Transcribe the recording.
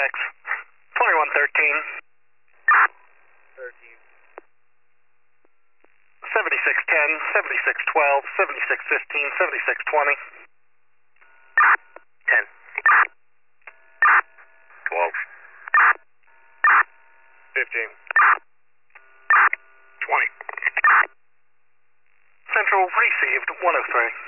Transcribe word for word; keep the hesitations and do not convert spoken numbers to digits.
X. twenty-one thirteen. thirteen. seventy-six ten, seventy-six twelve, seventy-six fifteen, seventy-six twenty. ten. twelve. fifteen. twenty. Central received one oh three.